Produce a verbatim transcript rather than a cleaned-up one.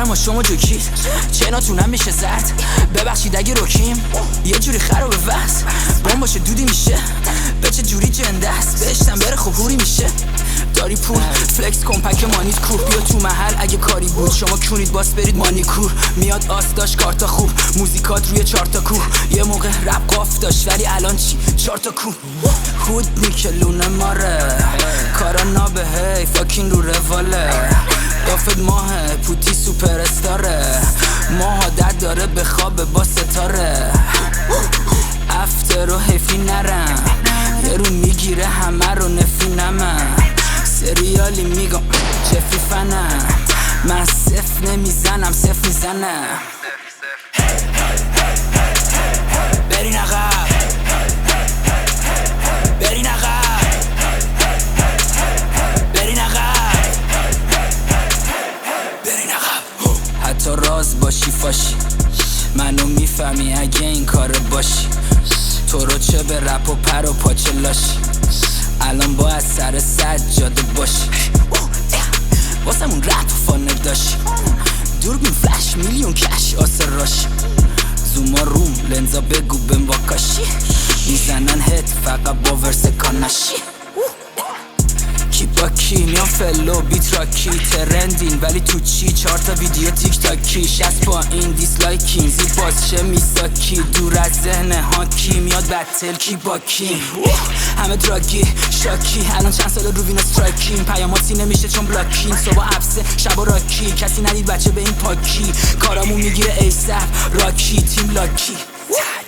ما شما جوکید چناتونم میشه زرد ببخشید اگه روکیم یه جوری خراب وز بام باشه دودی میشه به چه جوری جنده است بهشتم بره خب هوری میشه داری پول فلکس کمپک مانیت کور بیا تو محل اگه کاری بود شما کونید باس برید مانیکور میاد آس داشت کارتا خوب موزیکات روی چارتا کوه یه موقع رپ قاف داشت ولی الان چی چارتا کو خود نیکلونه ماره کارا نابه هی فاکین رو رواله دافت ماه پوتی سوپر استاره ماها درد داره به خواب با ستاره افتر و حیفی نرم یه رو میگیره همه رو نفینمم سریالی میگم چفی فنم من صف نمیزنم صف میزنم برین عقب برین عقب برین عقب برین عقب حتی راز باشی فاشی منو میفهمی اگه این کار باشی تو رو چه به رپ و پر و پاچه لاشی الان باید سر سجاده باشی واسمون رپ فانه داشی دوربین فلش میلیون کش آسر راشی زوما روم لنزا بگو بم واکاشی میزنن هت فقط با ورس کاناشی کی با کی میان فلو بیت راکی ترندین ولی تو چی چهار تا ویدیو تیک تاکی شست با این دیسلایکین زیر بازشه میساکی دور از ذهن ها کی میاد بتل کی با کی همه دراگی شاکی الان چند سال رو وین استرایکین پیاماتی نمیشه چون بلاکین صبح عبسه شب و راکی کسی ندید بچه به این پاکی کارامون میگیره ایسف راکی تیم لاکی